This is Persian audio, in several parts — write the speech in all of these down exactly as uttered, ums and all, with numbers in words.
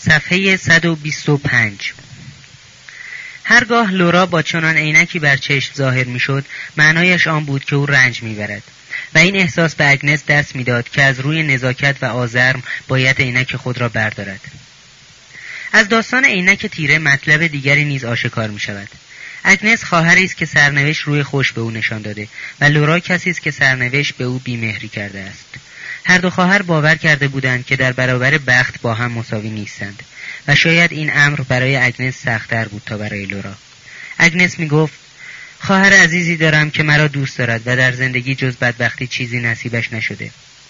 صفحه صد و بیست و پنج. هرگاه لورا با چنان عینکی بر چشم ظاهر میشد، معنایش آن بود که او رنج میبرد و این احساس به اگنس دست میداد که از روی نزاکت و آزرم باید عینک خود را بردارد. از داستان عینک تیره مطلب دیگری نیز آشکار می شود. اگنس خواهری است که سرنوشت روی خوش به او نشان داده و لورا کسی است که سرنوشت به او بیمهری کرده است. هر دو خواهر باور کرده بودند که در برابر بخت با هم مساوی نیستند و شاید این امر برای اگنس سخت‌تر بود تا برای لورا. اگنس می گفت خواهر عزیزی دارم که مرا دوست دارد و در زندگی جز بدبختی چیزی نصیبش نشده.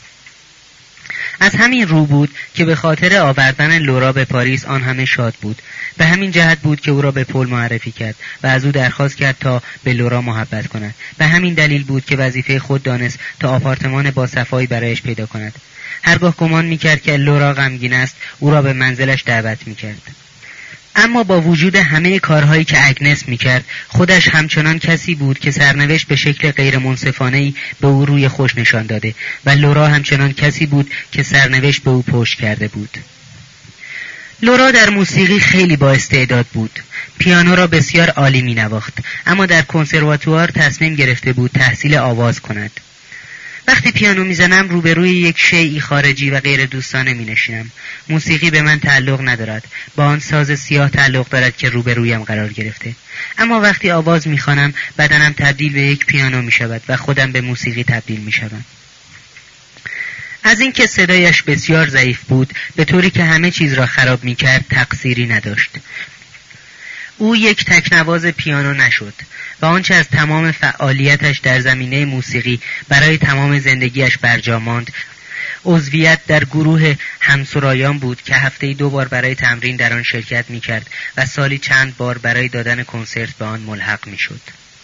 از همین رو بود که به خاطر آوردن لورا به پاریس آن همه شاد بود. به همین جهت بود که او را به پل معرفی کرد و از او درخواست کرد تا به لورا محبت کند. به همین دلیل بود که وظیفه خود دانست تا آپارتمان با صفایی برایش پیدا کند. هرگاه گمان می‌کرد که لورا غمگین است، او را به منزلش دعوت می‌کرد. اما با وجود همه کارهایی که اگنس میکرد، خودش همچنان کسی بود که سرنوشت به شکل غیر منصفانه‌ای به او روی خوش نشان داده و لورا همچنان کسی بود که سرنوشت به او پشت کرده بود. لورا در موسیقی خیلی با استعداد بود. پیانو را بسیار عالی مینواخت، اما در کنسرواتوار تصمیم گرفته بود تحصیل آواز کند. وقتی پیانو میزنم روبروی یک شیئی خارجی و غیر دوستانه می نشینم. موسیقی به من تعلق ندارد، با آن ساز سیاه تعلق دارد که روبرویم قرار گرفته. اما وقتی آواز میخوانم بدنم تبدیل به یک پیانو می شود و خودم به موسیقی تبدیل می شدم. از اینکه صدایش بسیار ضعیف بود، به طوری که همه چیز را خراب می کرد، تقصیری نداشت. او یک تکنواز پیانو نشد و آنچه از تمام فعالیتش در زمینه موسیقی برای تمام زندگیش برجا ماند، عضویت در گروه همسرایان بود که هفته‌ای دو بار برای تمرین در آن شرکت می‌کرد و سالی چند بار برای دادن کنسرت به آن ملحق می‌شد.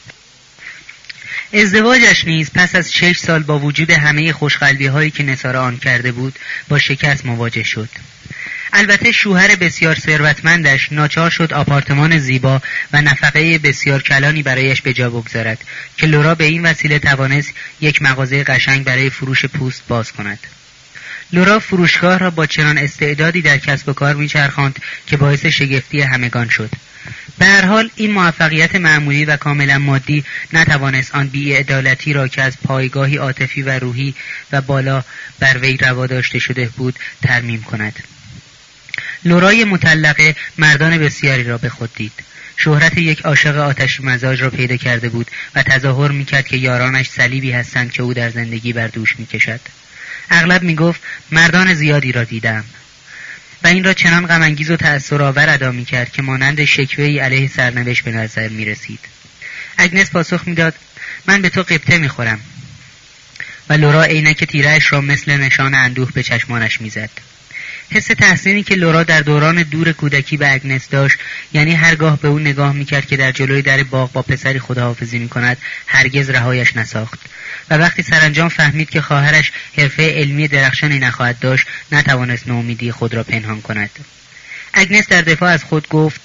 ازدواجش نیز پس از شش سال با وجود همه خوشقلبی‌هایی که نثار آن کرده بود، با شکست مواجه شد. البته شوهر بسیار ثروتمندش ناچار شد آپارتمان زیبا و نفقه بسیار کلانی برایش به جا بگذارد که لورا به این وسیله توانست یک مغازه قشنگ برای فروش پوست باز کند. لورا فروشگاه را با چنان استعدادی در کسب و کار میچرخاند که باعث شگفتی همگان شد. به هر حال این موفقیت معمولی و کاملا مادی نتوانست آن بی‌عدالتی را که از پایگاهی عاطفی و روحی و بالا بر وی روا داشته شده بود ترمیم کند. لورای مطلقه مردان بسیاری را به خود دید. شهرت یک عاشق آتشی مزاج را پیدا کرده بود و تظاهر میکرد که یارانش صلیبی هستند که او در زندگی بر دوش میکشد. اغلب میگفت مردان زیادی را دیدم و این را چنان غم‌انگیز و تأثرآور ادا میکرد که مانند شکوه‌ای علیه سرنوشت به نظر میرسید. اگنس پاسخ میداد من به تو غبطه میخورم و لورا عینک تیره‌اش را مثل نشان اندوه به چشمانش میزد. حس تحسینی که لورا در دوران دور کودکی به اگنس داشت، یعنی هرگاه به او نگاه میکرد که در جلوی در باغ با پسری خداحافظی میکند، هرگز رهایش نساخت و وقتی سرانجام فهمید که خواهرش حرفه علمی درخشانی نخواهد داشت، نتوانست ناامیدی خود را پنهان کند. اگنس در دفاع از خود گفت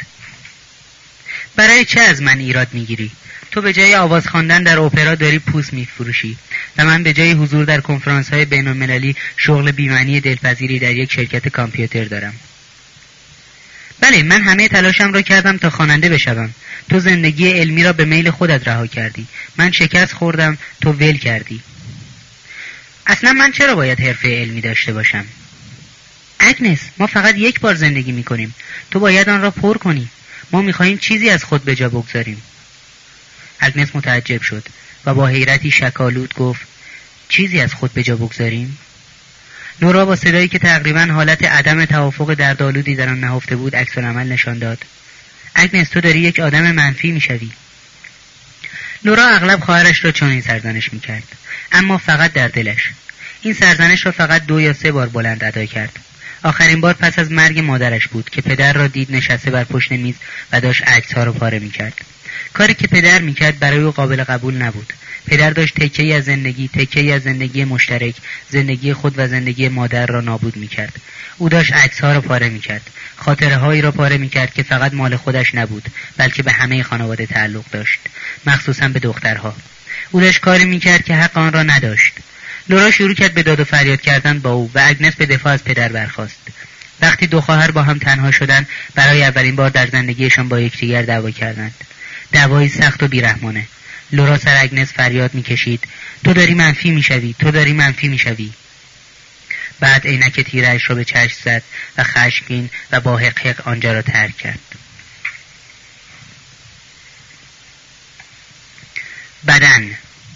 برای چه از من ایراد میگیری؟ تو به جای آواز خواندن در اپرا داری پوست میفروشی و من به جای حضور در کنفرانس‌های بین‌المللی شغل بی‌معنی دلپذیری در یک شرکت کامپیوتر دارم. بله، من همه تلاشم را کردم تا خواننده بشوم. تو زندگی علمی را به میل خودت رها کردی. من شکست خوردم، تو ول کردی. اصلا من چرا باید حرفه علمی داشته باشم؟ اگنس، ما فقط یک بار زندگی می‌کنیم. تو باید آن را پر کنی. ما می‌خواهیم چیزی از خود به جا بگذاریم. اگنس متعجب شد و با حیرتی شکالود گفت چیزی از خود به جا بگذاریم؟ لورا با صدایی که تقریباً حالت عدم توافق دردآلودی در آن نهفته بود عکس العمل نشان داد. اگنس، تو داری یک آدم منفی میشوی. لورا اغلب خواهرش را چنین سرزنش میکرد، اما فقط در دلش. این سرزنش را فقط دو یا سه بار بلند ادا کرد. آخرین بار پس از مرگ مادرش بود که پدر را دید نشسته بر پشت میز و داشت عکس‌ها را پاره میکرد. کاری که پدر میکرد برای او قابل قبول نبود. پدر داشت تکه‌ای از زندگی، تکه‌ای از زندگی مشترک، زندگی خود و زندگی مادر را نابود میکرد. او داشت عکس‌ها را پاره میکرد، خاطره‌هایی را پاره میکرد که فقط مال خودش نبود، بلکه به همه خانواده تعلق داشت، مخصوصاً به دخترها. او داشت کاری میکرد که حق آن را نداشت. لورا شروع کرد به داد و فریاد کردن با او و اگنس به دفاع از پدر برخاست. وقتی دو خواهر با هم تنها شدند، برای اولین بار در زندگیشان با یکدیگر دعوا کردند. دعوایی سخت و بیرحمانه. لورا سر اگنس فریاد میکشید: تو داری منفی میشوی، تو داری منفی میشوی. بعد عینک تیره‌اش را به چشم زد و خشمگین و با حقحق آنجا را ترک کرد. بدن.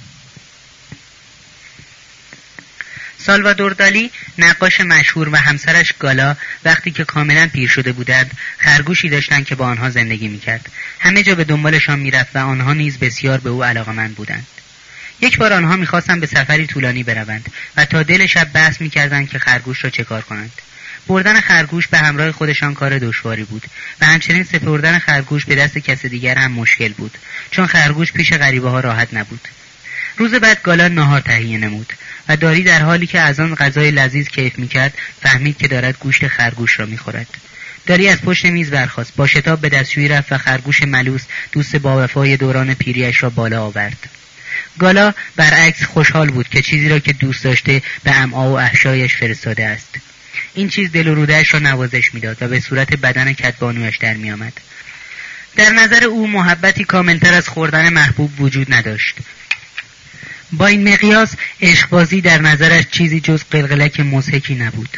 سالوادور دالی، نقاش مشهور، و همسرش گالا وقتی که کاملا پیر شده بودند، خرگوشی داشتند که با آنها زندگی میکرد. همه جا به دنبالشان میرفت و آنها نیز بسیار به او علاقه‌مند بودند. یک بار آنها میخواستند به سفری طولانی بروند و تا دل شب بحث میکردند که خرگوش را چه کار کنند. بردن خرگوش به همراه خودشان کار دشواری بود و همچنین سپردن خرگوش به دست کس دیگر هم مشکل بود، چون خرگوش پیش غریبه ها راحت نبود. روز بعد گالا ناهار تهیه نمود و داری در حالی که از آن غذای لذیذ کیف میکرد فهمید که دارد گوشت خرگوش را میخورد. داری از پشت میز برخاست، با شتاب به دستشویی رفت و خرگوش ملوس، دوست با وفای دوران پیریش را بالا آورد. گالا برعکس خوشحال بود که چیزی را که دوست داشته به امعا و احشایش فرستاده است. این چیز دل و روده‌اش را نوازش میداد و به صورت بدن کدبانویش در میآمد. در نظر او محبتی کاملتر از خوردن محبوب وجود نداشت. با این مقیاس عشقبازی در نظرش چیزی جز قلقلک مضحکی نبود.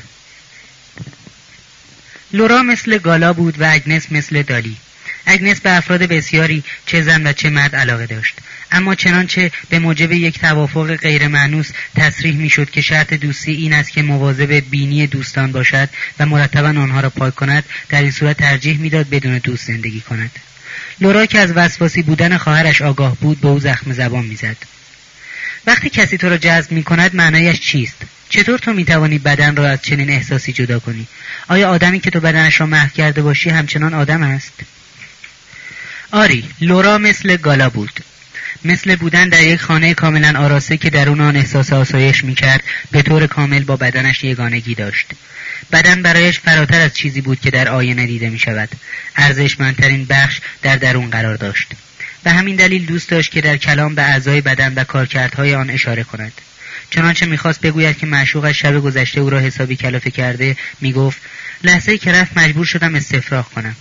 لورا مثل گالا بود و اگنس مثل دالی. اگنس به افراد بسیاری چه زن و چه مرد علاقه داشت، اما چنانچه به موجب یک توافق غیر مانوس تصریح میشد که شرط دوستی این است که مواظب بینی دوستان باشد و مرتبا آنها را پاک کند، در این صورت ترجیح میداد بدون دوست زندگی کند. لورا که از وسواسی بودن خواهرش آگاه بود، به او زخم زبان میزد. وقتی کسی تو را جذب میکند معنایش چیست؟ چطور تو میتوانی بدن را از چنین احساسی جدا کنی؟ آیا آدمی که تو بدنش را محو کرده باشی همچنان آدم است؟ آری، لورا مثل گالا بود. مثل بودن در یک خانه کاملا آراسته که درون آن احساس آسایش میکرد، به طور کامل با بدنش یگانگی داشت. بدن برایش فراتر از چیزی بود که در آینه دیده میشود. ارزشمندترین بخش در درون قرار داشت. به همین دلیل دوست داشت که در کلام به اعضای بدن و کارکردهای آن اشاره کند. چنانچه میخواست بگوید که معشوقش شب گذشته او را حسابی کلافه کرده، میگفت: لحظه‌ای که رفت مجبور شدم استفراغ کنم.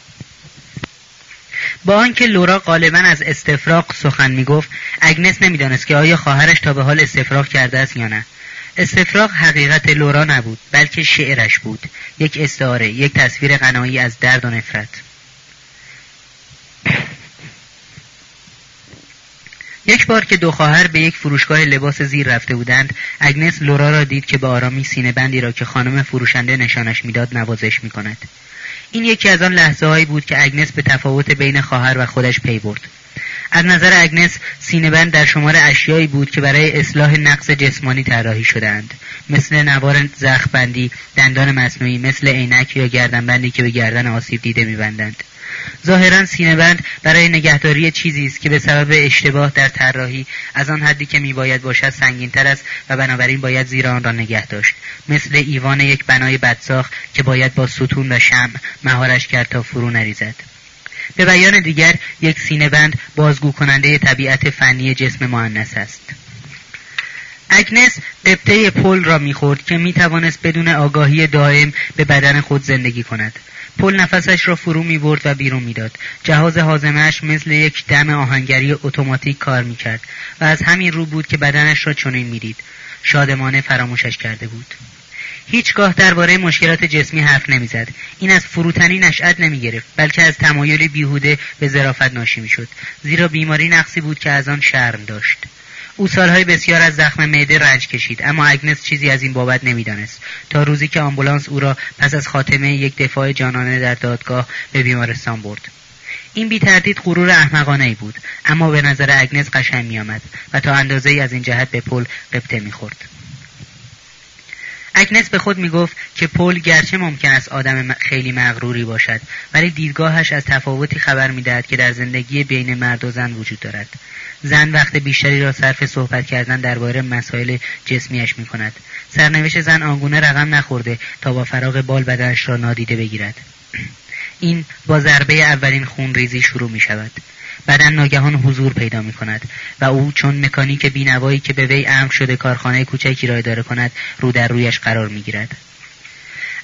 با آنکه لورا غالباً از استفراغ سخن میگفت، اگنس نمیدانست که آیا خواهرش تا به حال استفراغ کرده است یا نه. استفراغ حقیقت لورا نبود، بلکه شعرش بود، یک استعاره، یک تصویر غنایی از درد و نفرت. یک بار که دو خواهر به یک فروشگاه لباس زیر رفته بودند، اگنس لورا را دید که به آرامی سینه بندی را که خانم فروشنده نشانش میداد نوازش میکند. این یکی از آن لحظه هایی بود که اگنس به تفاوت بین خواهر و خودش پی برد. از نظر اگنس سینه‌بند در شمار اشیایی بود که برای اصلاح نقص جسمانی طراحی شده‌اند، مثل نوار زخم‌بندی، دندان مصنوعی، مثل عینک یا گردنبندی که به گردن آسیب دیده می‌بندند. ظاهراً سینه‌بند برای نگهداری چیزی است که به سبب اشتباه در طراحی از آن حدی که میباید باشد سنگین‌تر است و بنابراین باید زیر آن را نگه داشت، مثل ایوان یک بنای بدساخت که باید با ستون و شمع مهارش کرد تا فرو نریزد. به بیان دیگر، یک سینه‌بند بازگو کننده طبیعت فنی جسم مؤنث است. اگنس قبطه پل را می‌خورد که می‌توانست بدون آگاهی دائم به بدن خود زندگی کند. پل نفسش را فرو می‌برد و بیرون می‌داد. جهاز هاضمه‌اش مثل یک دم آهنگری اتوماتیک کار می‌کرد و از همین رو بود که بدنش را چنین می‌دید. شادمانه فراموشش کرده بود. هیچگاه درباره مشکلات جسمی حرف نمی‌زد. این از فروتنی نشأت نمی‌گرفت، بلکه از تمایلی بیهوده به ظرافت ناشی می‌شد، زیرا بیماری نقصی بود که از آن شرم داشت. او سالهای بسیار از زخم معده رنج کشید، اما اگنس چیزی از این بابت نمی‌دانست، تا روزی که آمبولانس او را پس از خاتمه یک دفاع جانانه در دادگاه به بیمارستان برد. این بی تردید غرور احمقانه‌ای بود، اما به نظر اگنس قشنگ می‌آمد و تا اندازه‌ای از این جهت به پل قبطه می‌خورد. اگنس به خود میگفت که پل گرچه ممکن است آدم خیلی مغروری باشد، ولی دیدگاهش از تفاوتی خبر می‌دهد که در زندگی بین مرد و زن وجود دارد. زن وقت بیشتری را صرف صحبت کردن درباره مسائل جسمیش می‌کند. سرنوشت زن آنگونه رقم نخورده تا با فراغ بال بدنش را نادیده بگیرد. این با ضربه اولین خونریزی شروع می‌شود. بدن ناگهان حضور پیدا می‌کند و او چون مکانیک بی‌نوایی که به وی امر شده کارخانه کوچکی را اداره کند، رو در رویش قرار می‌گیرد.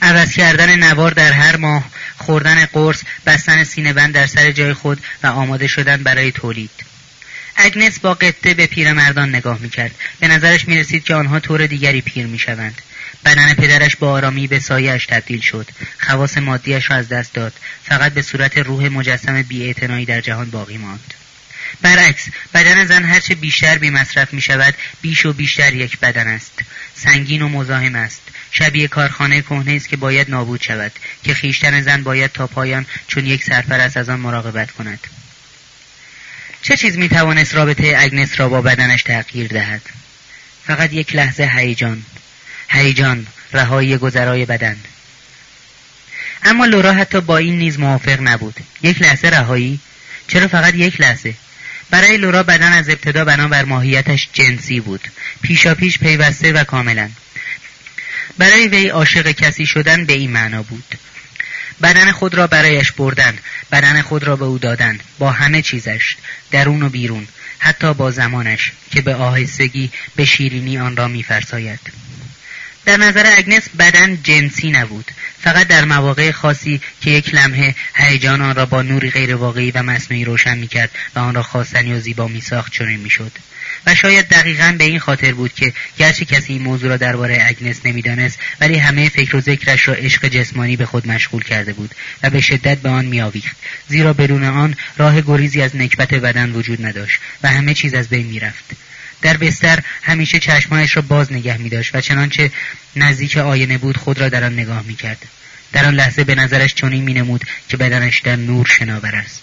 عوض کردن نوار در هر ماه، خوردن قرص، بستن سینه‌بند در سر جای خود و آماده شدن برای تولید. اگنس با قطه به پیرمردان نگاه میکرد. به نظرش میرسید که آنها طور دیگری پیر میشوند. بدن پدرش با آرامی به سایه‌اش تبدیل شد. خواص مادیش را از دست داد. فقط به صورت روح مجسم بی‌اعتنایی در جهان باقی ماند. برعکس، بدن زن هرچه بیشتر بی مصرف می شود، بیش و بیشتر یک بدن است. سنگین و مزاحم است. شبیه کارخانه کهنه است که باید نابود شود، که خیشتن زن باید تا پایان چون یک سرپرست از آن مراقبت کند. چه چیز می توانست رابطه اگنس را با بدنش تغییر دهد؟ فقط یک لحظه هیجان. هیجان، رهایی گذرای بدن. اما لورا حتی با این نیز موافق نبود. یک لحظه رهایی؟ چرا فقط یک لحظه؟ برای لورا بدن از ابتدا بنابر ماهیتش جنسی بود، پیشا پیش پیوسته و کاملا. برای وی عاشق کسی شدن به این معنا بود: بدن خود را برایش بردن، بدن خود را به او دادن، با همه چیزش، درون و بیرون، حتی با زمانش که به آهستگی به شیرینی آن را می‌فرساید. در نظر اگنس بدن جنسی نبود، فقط در مواقع خاصی که یک لمحه هیجان آن را با نوری غیر واقعی و مصنوعی روشن می‌کرد و آن را خواستنی و زیبا می‌ساخت چنین می‌شد. و شاید دقیقاً به این خاطر بود که گرچه کسی این موضوع را درباره اگنس نمی‌دانست، ولی همه فکر و ذکرش را عشق جسمانی به خود مشغول کرده بود و به شدت به آن می‌آویخت، زیرا بدون آن راه گریزی از نکبت بدن وجود نداشت و همه چیز از بین می‌رفت. در بستر همیشه چشمایش را باز نگه می داشت و چنانچه نزدیک آینه بود خود را در آن نگاه می کرد. در آن لحظه به نظرش چنین می نمود که بدنش در نور شناور است.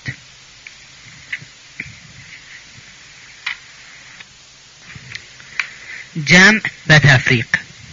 جمع و تفریق.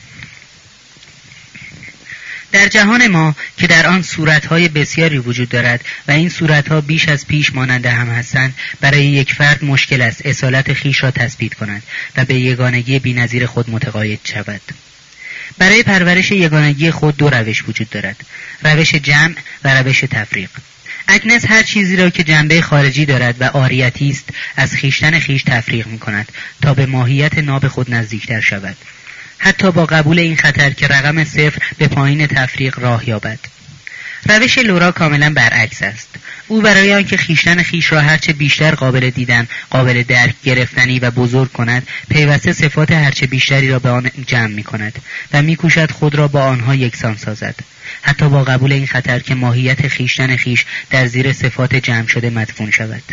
در جهان ما که در آن صورت‌های بسیاری وجود دارد و این صورت‌ها بیش از پیش مانند هم هستند، برای یک فرد مشکل است اصالت خیش را تثبیت کند و به یگانگی بی‌نظیر خود متقاعد شود. برای پرورش یگانگی خود دو روش وجود دارد: روش جمع و روش تفریق. اگنس هر چیزی را که جنبه خارجی دارد و عاریتی است از خیشتن خیش تفریق می‌کند تا به ماهیت ناب خود نزدیکتر شود، حتی با قبول این خطر که رقم صفر به پایین تفریق راه یابد. روش لورا کاملا برعکس است. او برای آنکه خیشتن خیش را هرچه بیشتر قابل دیدن، قابل درک، گرفتنی و بزرگ کند، پیوسته صفات هرچه بیشتری را به آن جمع می کند و می کوشد خود را با آنها یکسان سازد، حتی با قبول این خطر که ماهیت خیشتن خیش در زیر صفات جمع شده مدفون شود.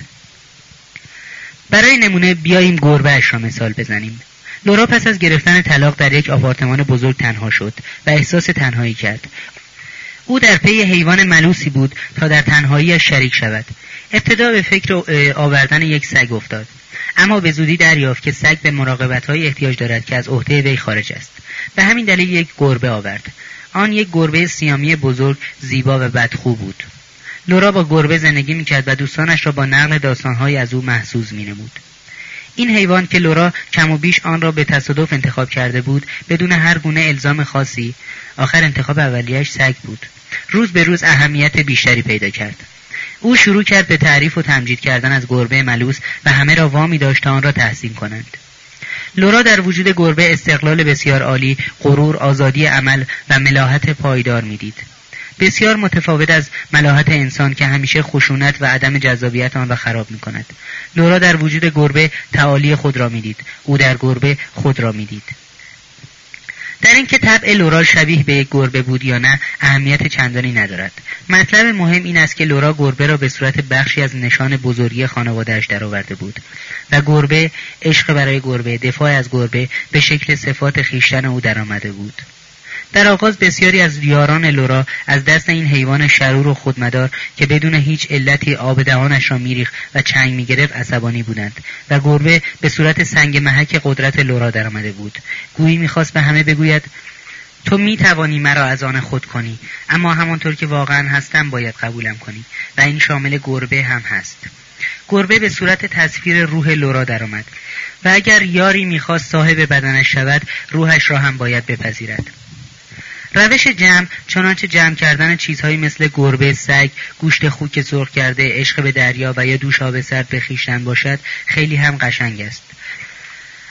برای نمونه بیاییم گربه‌اش را مثال بزنیم. لورا پس از گرفتن طلاق در یک آپارتمان بزرگ تنها شد و احساس تنهایی کرد. او در پی حیوان ملوسی بود تا در تنهاییش شریک شود. ابتدا به فکر آوردن یک سگ افتاد، اما به زودی دریافت که سگ به مراقبت‌های احتیاج دارد که از عهده وی خارج است. به همین دلیل یک گربه آورد. آن یک گربه سیامی بزرگ، زیبا و بدخو بود. لورا با گربه زندگی می‌کرد و دوستانش را با نقل داستان‌های از او محظوظ می‌نمود. این حیوان که لورا کم و بیش آن را به تصادف انتخاب کرده بود، بدون هر گونه الزام خاصی، آخر انتخاب اولیه‌اش سگ بود، روز به روز اهمیت بیشتری پیدا کرد. او شروع کرد به تعریف و تمجید کردن از گربه ملوس و همه را وامی داشت آن را تحسین کنند. لورا در وجود گربه استقلال بسیار عالی، غرور، آزادی عمل و ملاحت پایدار می‌دید. بسیار متفاوت از ملاحت انسان که همیشه خشونت و عدم جذابیت آن را خراب می‌کند. لورا در وجود گربه تعالی خود را می‌دید. او در گربه خود را می‌دید. در این که طبع لورا شبیه به یک گربه بود یا نه اهمیت چندانی ندارد. مطلب مهم این است که لورا گربه را به صورت بخشی از نشان بزرگی خانواده‌اش درآورده بود و گربه، عشق برای گربه، دفاع از گربه به شکل صفات خیشتن او درآمده بود. در آغاز بسیاری از یاران لورا از دست این حیوان شرور و خودمدار که بدون هیچ علتی آب دهانش را میریخت و چنگ میگرفت عصبانی بودند و گربه به صورت سنگ محک قدرت لورا درآمده بود. گویی میخواست به همه بگوید تو میتوانی مرا از آن خود کنی، اما همانطور که واقعا هستم باید قبولم کنی، و این شامل گربه هم هست. گربه به صورت تصویر روح لورا درآمد و اگر یاری میخواست صاحب بدنش شود، روحش را هم باید بپذیرد. روش جمع، چنانچه جمع کردن چیزهایی مثل گربه، سگ، گوشت خوک سرخ کرده، عشق به دریا و یا دوش آب سرد به خویشتن باشد، خیلی هم قشنگ است.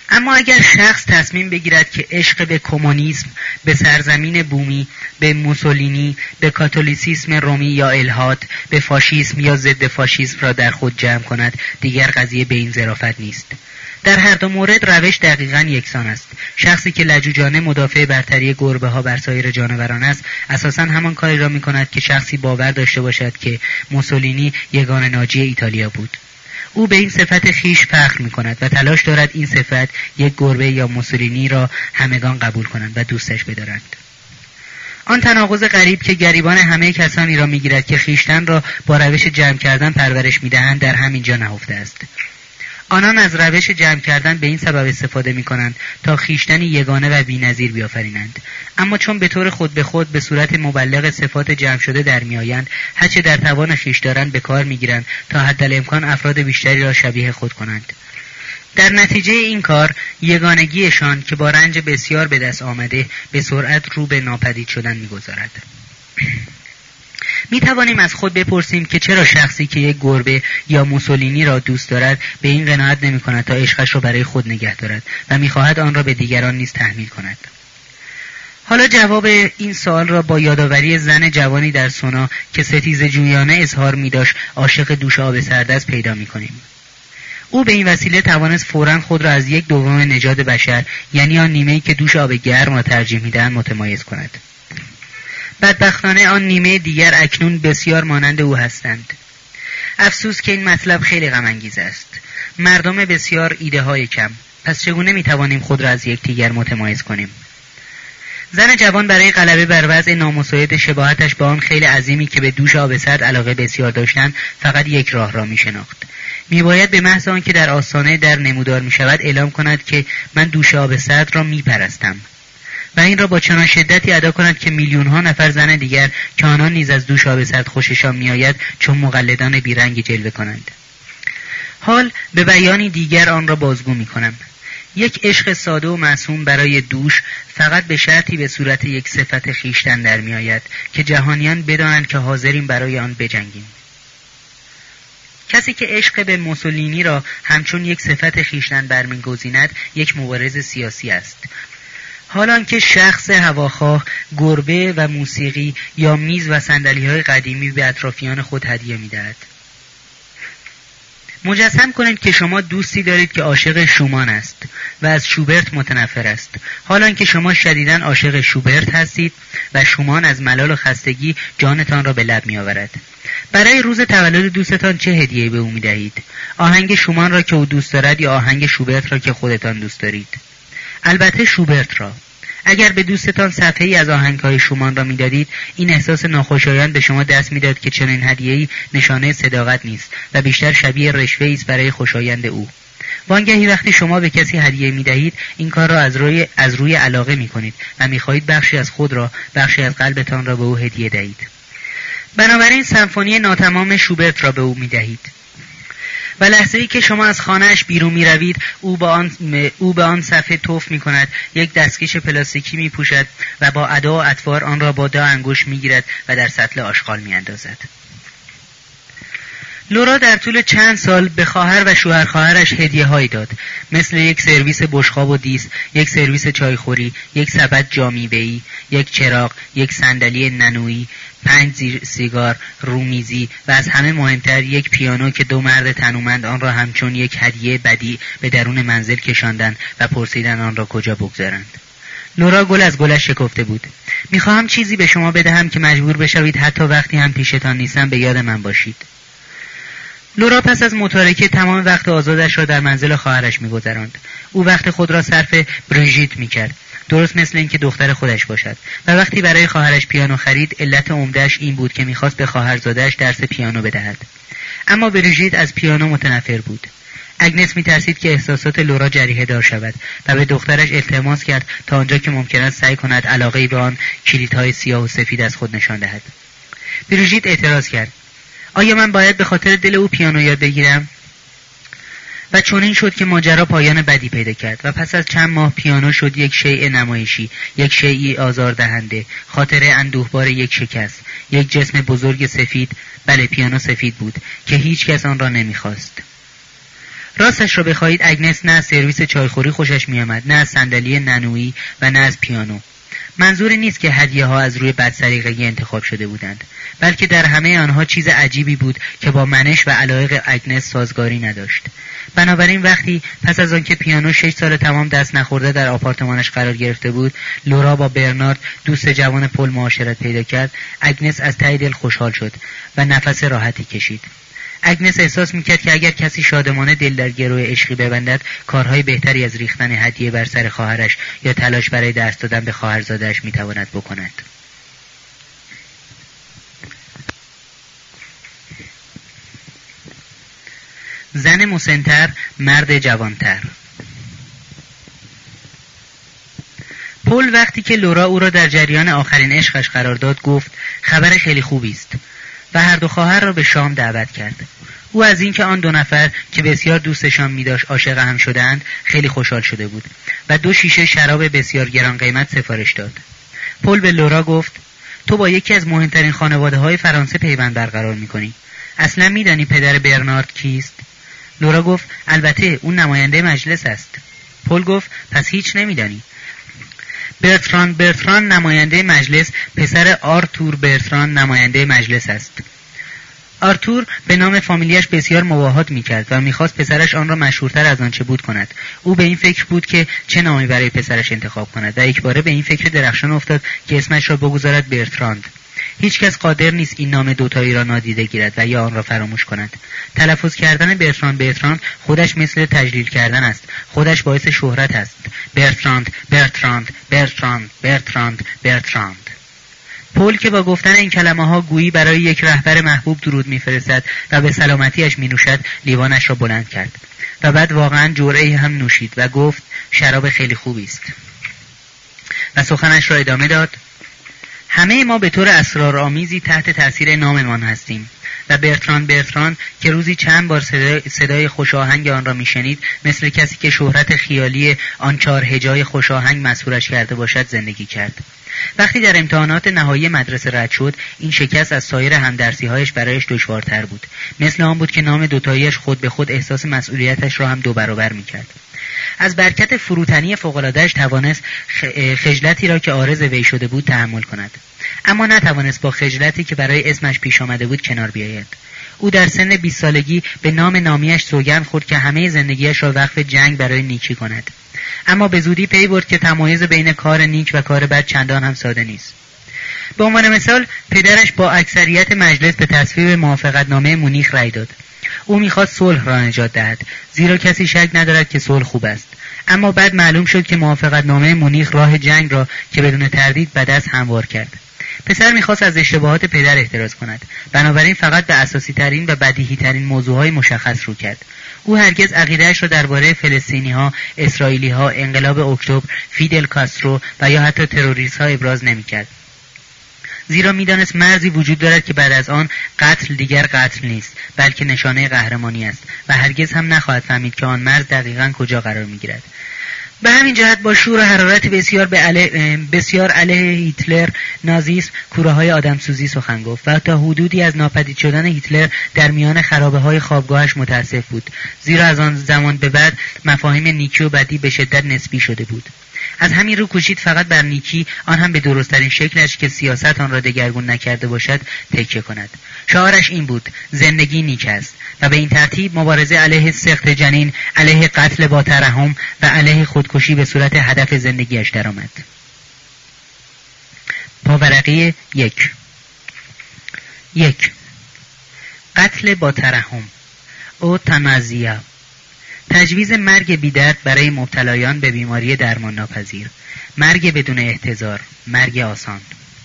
اما اگر شخص تصمیم بگیرد که عشق به کمونیسم، به سرزمین بومی، به موسولینی، به کاتولیسیسم رومی یا الحاد، به فاشیسم یا ضد فاشیسم را در خود جمع کند، دیگر قضیه به این ظرافت نیست. در هر دو مورد روش دقیقاً یکسان است. شخصی که لجوجانه مدافع برتری گربه ها بر سایر جانوران است، اساساً همان کاری را می کند که شخصی باور داشته باشد که موسولینی یگانه ناجی ایتالیا بود. او به این صفت خیش فخر می کند و تلاش دارد این صفت، یک گربه یا موسولینی، را همگان قبول کنند و دوستش بدارند. آن تناقض غریب که گریبان همه کسانی را می گیرد که خیشتن را با روش جمع کردن پرورش می دهند در همین جا نهفته است. آنان از روش جمع کردن به این سبب استفاده می کنند تا خیشتنی یگانه و بی‌نظیر بیافرینند، اما چون به طور خود به خود به صورت مبلغ صفات جمع شده در می آیند، هرچه در توان خیش دارند به کار می گیرند تا حدالامکان افراد بیشتری را شبیه خود کنند. در نتیجه این کار، یگانگیشان که با رنج بسیار به دست آمده به سرعت رو به ناپدید شدن می گذارد. می توانیم از خود بپرسیم که چرا شخصی که یک گربه یا موسولینی را دوست دارد به این قناعت نمی کند تا عشقش را برای خود نگه دارد و می خواهد آن را به دیگران نیز تحمیل کند. حالا جواب این سوال را با یادآوری زن جوانی در سونا که ستیزه جویانه اظهار می داشت عاشق دوش آب سرد است پیدا می کنیم. او به این وسیله توانست فوراً خود را از یک دوم نژاد بشر، یعنی آن نیمه‌ای که دوش آب گرم را ترجیح می‌دهند، متمایز کند. بدبختانه آن نیمه دیگر اکنون بسیار مانند او هستند. افسوس که این مطلب خیلی غم انگیز است. مردم بسیار، ایده های کم. پس چگونه میتوانیم خود را از یکدیگر متمایز کنیم؟ زن جوان برای غلبه بر وضع نامساعد شباهتش با آن خیلی عظیمی که به دوش آب سرد علاقه بسیار داشتند فقط یک راه را میشناخت. میباید به محض آنکه در آستانه در نمودار میشود اعلام کند که من دوش آب سرد را میپرستم و این را با چنان شدتی ادا کند که میلیون ها نفر زن دیگر که آنان نیز از دوش آب سرد خوششان میآید چون مقلدان بیرنگی جلوه کنند. حال به بیانی دیگر آن را بازگو میکنم. یک عشق ساده و معصوم برای دوش فقط به شرطی به صورت یک صفت خیشتن در میآید که جهانیان بدانند که حاضریم برای آن بجنگیم. کسی که عشق به موسولینی را همچون یک صفت خیشتن برمیگزیند یک مبارز سیاسی است، حالان که شخص هواخواه گربه و موسیقی یا میز و صندلی‌های قدیمی به اطرافیان خود هدیه می‌دهد. مجسم کنید که شما دوستی دارید که عاشق شومان است و از شوبرت متنفر است، حالان که شما شدیداً عاشق شوبرت هستید و شومان از ملال و خستگی جانتان را به لب می‌آورد. برای روز تولد دوستتان چه هدیه‌ای به او می‌دهید؟ آهنگ شومان را که او دوست دارد یا آهنگ شوبرت را که خودتان دوست دارید؟ البته شوبرت را. اگر به دوستتان صفحه‌ای از آهنگ‌های شومان را می‌دادید، این احساس ناخوشایند به شما دست می‌داد که چنین هدیه‌ای نشانه صداقت نیست و بیشتر شبیه رشوه‌ای است برای خوشایند او. وانگهی وقتی شما به کسی هدیه می‌دهید، این کار را از روی از روی علاقه می‌کنید و می‌خواهید بخشی از خود را، بخشی از قلبتان را به او هدیه دهید. بنابراین سمفونی ناتمام شوبرت را به او می‌دهید. و لحظه‌ای که شما از خانه‌اش بیرون می‌روید، او با آن او به آن صفحه توف می‌کند، یک دستکش پلاستیکی می‌پوشد و با ادا و اطوار آن را با دو انگشت می‌گیرد و در سطل آشغال می‌اندازد. لورا در طول چند سال به خواهر و شوهر خواهرش هدیه‌هایی داد، مثل یک سرویس بشقاب و دیس، یک سرویس چایخوری، یک سبد جامی‌به‌ای، یک چراغ، یک صندلی نانویی، پنج سیگار، رومیزی و از همه مهمتر یک پیانو که دو مرد تنومند آن را همچون یک هدیه بدی به درون منزل کشاندند و پرسیدند آن را کجا بگذارند. لورا گل از گلش شکفته بود. می‌خواهم چیزی به شما بدهم که مجبور بشوید حتی وقتی هم پیشتان نیستم به یاد من باشید. لورا پس از متارکه تمام وقت آزادش را در منزل خواهرش می‌گذراند. او وقت خود را صرف بریژیت می‌کرد، درست مثل اینکه دختر خودش باشد، و وقتی برای خواهرش پیانو خرید علت عمده‌اش این بود که می‌خواست به خواهرزاده‌اش درس پیانو بدهد. اما بریژیت از پیانو متنفر بود. اگنس می‌ترسید که احساسات لورا جریحه دار شود و به دخترش التماس کرد تا آنجا که ممکن است سعی کند علاقه‌ای به آن کلیدهای سیاه و سفید از خود نشان دهد. بریژیت اعتراض کرد: آیا من باید به خاطر دل او پیانو یاد بگیرم؟ و چون این شد که ماجرا پایان بدی پیدا کرد و پس از چند ماه پیانو شد یک شیء نمایشی، یک شیئی آزاردهنده، خاطره اندوهبار یک شکست، یک جسم بزرگ سفید، بله پیانو سفید بود که هیچ کس آن را نمیخواست. راستش را بخواهید اگنس نه از سرویس چایخوری خوشش میآمد، نه از صندلی نانویی و نه از پیانو. منظور نیست که هدیه ها از روی بدسلیقگی انتخاب شده بودند، بلکه در همه آنها چیز عجیبی بود که با منش و علایق اگنس سازگاری نداشت. بنابراین وقتی پس از آنکه پیانو شش سال تمام دست نخورده در آپارتمانش قرار گرفته بود، لورا با برنارد دوست جوان پل معاشرت پیدا کرد، اگنس از ته دل خوشحال شد و نفس راحتی کشید. اگنس احساس میکرد که اگر کسی شادمانه دل در گروه عشقی ببندد، کارهای بهتری از ریختن هدیه بر سر خواهرش یا تلاش برای دست دادن به خواهرزاده‌اش میتواند بکند. زن مسن‌تر، مرد جوانتر. پل وقتی که لورا او را در جریان آخرین عشقش قرار داد گفت خبر خیلی خوبی است و هر دو خواهر را به شام دعوت کرد. او از اینکه آن دو نفر که بسیار دوستشان می‌داشت عاشق هم شدند خیلی خوشحال شده بود و دو شیشه شراب بسیار گران قیمت سفارش داد. پل به لورا گفت تو با یکی از مهمترین خانواده‌های فرانسه پیوند برقرار می‌کنی. اصلا می‌دانی پدر برنارد کیست؟ لورا گفت البته اون نماینده مجلس است. پل گفت پس هیچ نمی‌دانی. برتراند برتراند نماینده مجلس پسر آرتور برتراند نماینده مجلس است. آرتور به نام فامیلیش بسیار مباهات میکرد و میخواست پسرش آن را مشهورتر از آنچه بود کند. او به این فکر بود که چه نامی برای پسرش انتخاب کند و یکباره به این فکر درخشان افتاد که اسمش را بگذارد برتراند. هیچ کس قادر نیست این نام دوتایی را نادیده گیرد و یا آن را فراموش کند. تلفظ کردن برتراند برتراند خودش مثل تجلیل کردن است، خودش باعث شهرت است. برتراند برتراند برتراند برتراند برتراند. پل که با گفتن این کلمه ها گویی برای یک رهبر محبوب درود میفرستد و به سلامتیش می نوشد، لیوانش را بلند کرد و بعد واقعا جرعه‌ای هم نوشید و گفت شراب خیلی خوبی است و سخنش را ادامه داد. همه ما به طور اسرارآمیزی تحت تاثیر ناممان هستیم و برتراند برتراند که روزی چند بار صدای, صدای خوشاهنگ آن را میشنید مثل کسی که شهرت خیالی آن چهار هجای خوشاهنگ مسحورش کرده باشد زندگی کرد. وقتی در امتحانات نهایی مدرسه رد شد، این شکست از سایر همدرسی‌هایش برایش دشوارتر بود. مثل آن بود که نام دوتاییش خود به خود احساس مسئولیتش را هم دو برابر می‌کرد. از برکت فروتنی فوق‌العاده‌اش توانست خجلتی را که عارض وی شده بود تحمل کند، اما نتوانست با خجلتی که برای اسمش پیش آمده بود کنار بیاید. او در سن بیست سالگی به نام نامیش سوگند خورد که همه زندگیش را وقف جنگ برای نیکی کند، اما به زودی پی برد که تمایز بین کار نیک و کار بد چندان هم ساده نیست. به عنوان مثال پدرش با اکثریت مجلس به تصویب موافقتنامه مونیخ رأی داد. او می‌خواست صلح را نجات دهد، زیرا کسی شک ندارد که صلح خوب است. اما بعد معلوم شد که موافقتنامه مونیخ راه جنگ را که بدون تردید به دست هموار کرد. پسر می‌خواست از اشتباهات پدر احتراز کند، بنابراین فقط به اساسی ترین و بدیهی ترین موضوعهای مشخص رو کرد. او هرگز عقیده‌اش را درباره فلسطینی‌ها، اسرائیلی‌ها، انقلاب اکتبر، فیدل کاسترو و یا حتی تروریست‌ها ابراز نمی‌کرد، زیرا می‌دانست مرزی وجود دارد که بعد از آن قتل دیگر قتل نیست، بلکه نشانه قهرمانی است و هرگز هم نخواهد فهمید که آن مرز دقیقاً کجا قرار می‌گیرد. به همین جهت با شور و حرارت بسیار به علیه بسیار علیه هیتلر، نازیسم، کوره‌های آدمسوزی سخن گفت و تا حدودی از ناپدید شدن هیتلر در میان خرابه‌های خوابگاهش متأسف بود، زیرا از آن زمان به بعد مفاهیم نیکی و بدی به شدت نسبی شده بود. از همین رو کوشید فقط بر نیکی، آن هم به درست‌ترین شکلش که سیاست آن را دگرگون نکرده باشد، تکیه کند. شعارش این بود: زندگی نیک است، و به این ترتیب مبارزه علیه سقط جنین، علیه قتل با ترحم و علیه خودکشی به صورت هدف زندگیش درآمد. پاورقی یک یک قتل با ترحم، اوتانازیا، تجویز مرگ بی‌درد برای مبتلایان به بیماری درمان ناپذیر، مرگ بدون احتضار، مرگ آسان.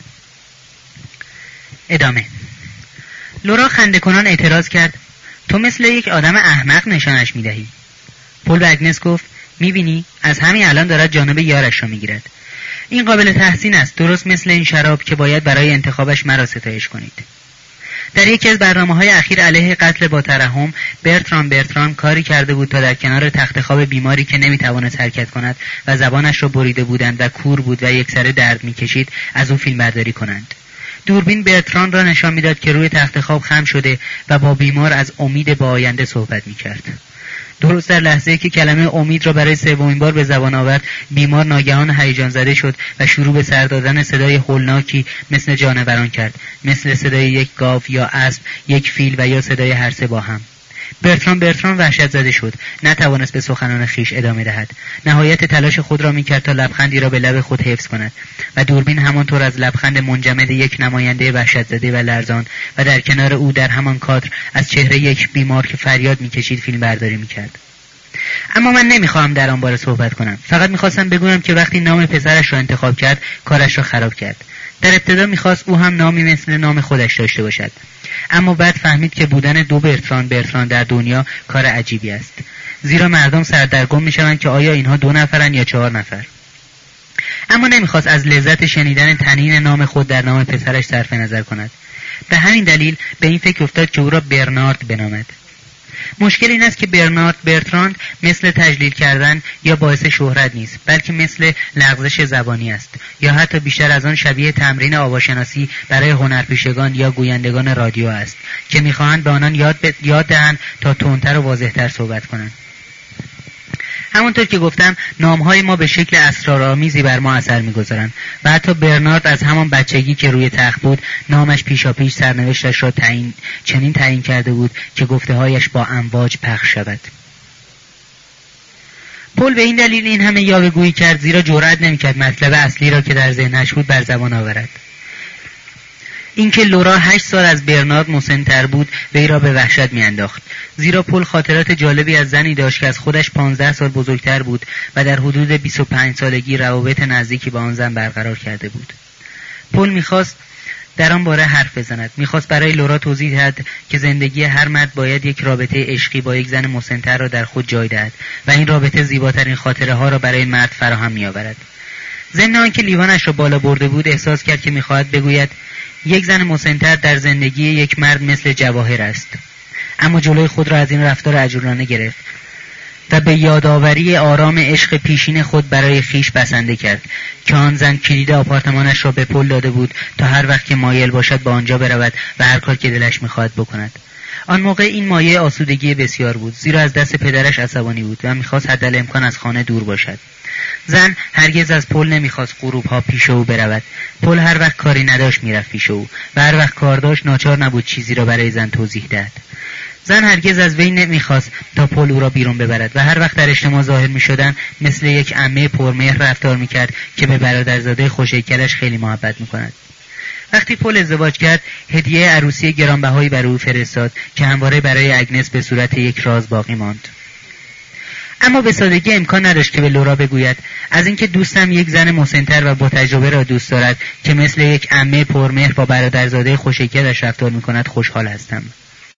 ادامه. لورا خنده کنان اعتراض کرد: تو مثل یک آدم احمق نشانش میدهی. پل به اگنس گفت: میبینی؟ از همین الان دارد جانب یارش را میگیرد. این قابل تحسین است، درست مثل این شراب که باید برای انتخابش مرا ستایش کنید. در یکی از برنامه‌های اخیر علیه قتل با ترحم، برتراند برتراند کاری کرده بود تا در کنار تخت خواب بیماری که نمیتوانست حرکت کند و زبانش را بریده بودند و کور بود و یکسره درد میکشید، از او فیلم برداری کنند. دوربین برتراند را نشان میداد که روی تخت خواب خم شده و با بیمار از امید به آینده صحبت میکرد. درست در لحظه‌ای که کلمه امید را برای سومین بار به زبان آورد، بیمار ناگهان هیجان زده شد و شروع به سر دادن صدای هولناکی مثل جانوران کرد، مثل صدای یک گاو یا اسب، یک فیل و یا صدای هر سه با هم. برتران برتران وحشت زده شد، نتوانست به سخنان خیش ادامه دهد. نهایت تلاش خود را می‌کرد تا لبخندی را به لب خود حفظ کند و دوربین همانطور از لبخند منجمد یک نماینده وحشت زده و لرزان و در کنار او در همان کادر از چهره یک بیمار که فریاد می‌کشید فیلم برداری می‌کرد. اما من نمی‌خواهم در آن باره صحبت کنم. فقط می‌خواستم بگویم که وقتی نام پسرش را انتخاب کرد، کارش را خراب کرد. در ابتدا می‌خواست او هم نامی مثل نام خودش داشته باشد، اما بعد فهمید که بودن دو برتران برتران در دنیا کار عجیبی است، زیرا مردم سردرگم می‌شوند که آیا اینها دو نفرند یا چهار نفر. اما نمی‌خواست از لذت شنیدن طنین نام خود در نام پسرش صرف نظر کند. به همین دلیل به این فکر افتاد که او را برنارد بنامد. مشکل این است که برنارد برتراند مثل تجلیل کردن یا باعث شهرت نیست، بلکه مثل لغزش زبانی است، یا حتی بیشتر از آن شبیه تمرین آواشناسی برای هنرپیشگان یا گویندگان رادیو است که می‌خواهند به آنان یاد, ب... یاد دهند تا تندتر و واضح‌تر صحبت کنند. همونطور که گفتم، نام‌های ما به شکل اسرارآمیزی بر ما اثر می‌گذارند و حتی برنارد از همان بچگی که روی تخت بود، نامش پیشاپیش سرنوشتش را تعیین چنین تعیین کرده بود که گفته‌هایش با امواج پخش شود. پل به این دلیل این همه یاوه‌گویی کرد زیرا جرأت نمی‌کرد مطلب اصلی را که در ذهنش بود بر زبان آورد. اینکه لورا هشت سال از برنارد مسن‌تر بود وی را به وحشت می‌انداخت، زیرا پل خاطرات جالبی از زنی داشت که از خودش پانزده سال بزرگتر بود و در حدود بیست و پنج سالگی روابط نزدیکی با آن زن برقرار کرده بود. پل می‌خواست در آن باره حرف بزند، می‌خواست برای لورا توضیح دهد که زندگی هر مرد باید یک رابطه عشقی با یک زن مسن‌تر را در خود جای دهد و این رابطه زیباترین خاطره‌ها را برای مرد فراهم می‌آورد. ضمن آنکه لیوانش را بالا برده بود، احساس کرد که می‌خواهد بگوید یک زن مسن‌تر در زندگی یک مرد مثل جواهر است، اما جلوی خود را از این رفتار عجولانه گرفت و به یادآوری آرام عشق پیشین خود برای خیش بسنده کرد که آن زن کلید آپارتمانش را به پل داده بود تا هر وقت که مایل باشد با آنجا برود و هر کار که دلش می‌خواهد بکند. آن موقع این مایه آسودگی بسیار بود، زیرا از دست پدرش عصبانی بود و می‌خواست حداقل از خانه دور باشد. زن هرگز از پل نمیخواست غروب‌ها پیش او برود. پل هر وقت کاری نداشت میرفت پیش او و هر وقت کار داشت ناچار نبود چیزی را برای زن توضیح دهد. زن هرگز از وی نمیخواست تا پل او را بیرون ببرد و هر وقت در اجتماع ظاهر میشدن مثل یک عمه پرمهر رفتار میکرد که به برادرزاده خوش‌هیکلش خیلی محبت میکند. وقتی پل ازدواج کرد، هدیه عروسی گرانبهایی برای او فرستاد که همواره برای اگنس به صورت یک راز باقی ماند. اما به سادگی امکان نداشت که به لورا بگوید از اینکه دوستم یک زن مسن‌تر و با تجربه را دوست دارد که مثل یک عمه پرمهر با برادرزاده خوش‌هیکلش رفتار می‌کند خوشحال هستم.